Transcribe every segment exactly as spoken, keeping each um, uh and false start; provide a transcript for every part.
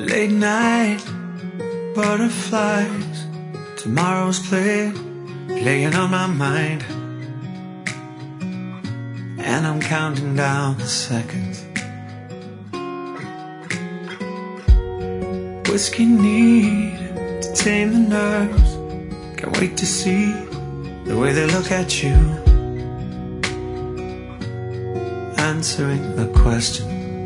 Late night butterflies, tomorrow's play playing on my mind, and I'm counting down the seconds. Whiskey need to tame the nerves. Can't wait to see the way they look at you, answering the question.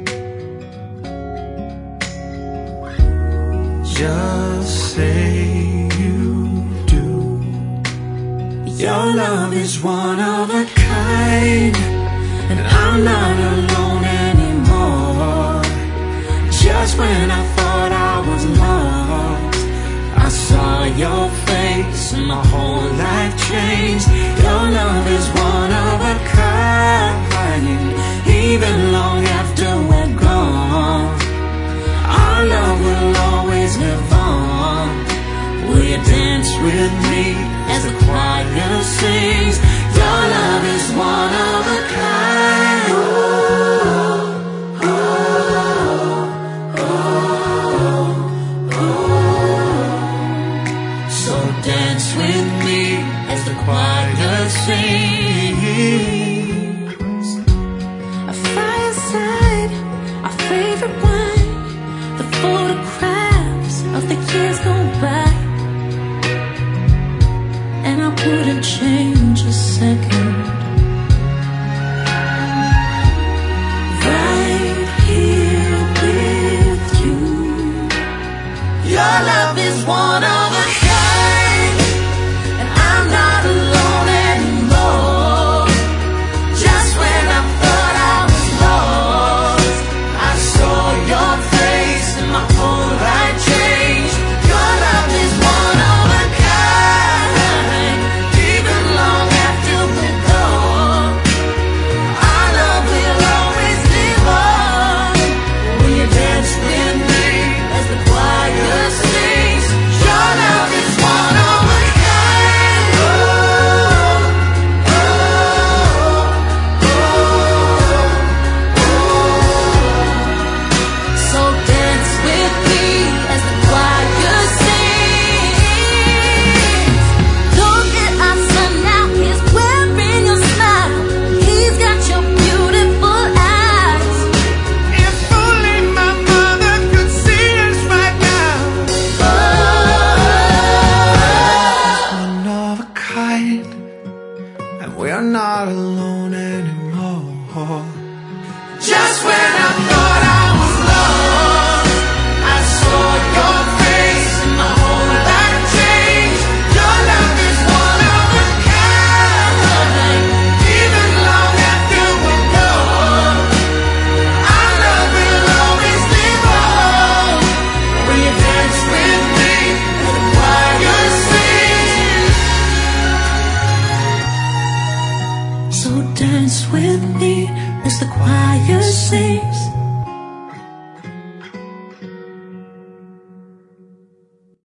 Just say you do. Your love is one of a kind, and I'm not alone anymore. Just when I thought I was lost, I saw your face and my whole life changed. Your love is one of a kind, even long after we're gone. Our love will always live on. Will you dance with me as the choir sings? Your love is one of a kind. Oh, oh, oh, oh. So dance with me as the choir sings. A fireside, our favorite wine, the photographs of the years go by, and I wouldn't change a second. Right here with you. Your love is one of a kind, and I'm not alone anymore. Just when I thought I was lost, I saw your face and my whole life changed. Your love is one of a kind, even long after we're gone. Our love will always live on. Will you dance with me as the choir sings? Your love is one of a kind. Oh, oh, oh, oh. So dance with me as the choir sings. Look at our son now, he's wearing your smile. He's got your beautiful eyes. If only my mother could see us right now. One of a kind, and we're not alone anymore. Just when I thought I was lost, I saw your face and my whole life changed. Your love is one of a kind, even long after we're gone. Our love will always live on. Will you dance with me as the choir sings? So dance with me as the choir sings.